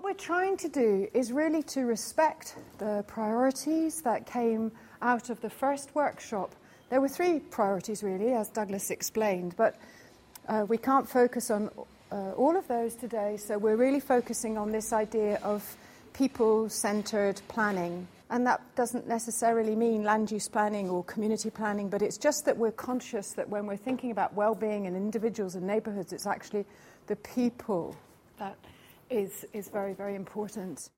we're trying to do is really to respect the priorities that came out of the first workshop. There were 3 priorities really, as Douglas explained, but we can't focus on all of those today, so we're really focusing on this idea of people-centred planning. And that doesn't necessarily mean land use planning or community planning, but it's just that we're conscious that when we're thinking about well-being in individuals and neighbourhoods, it's actually the people that is very, very important.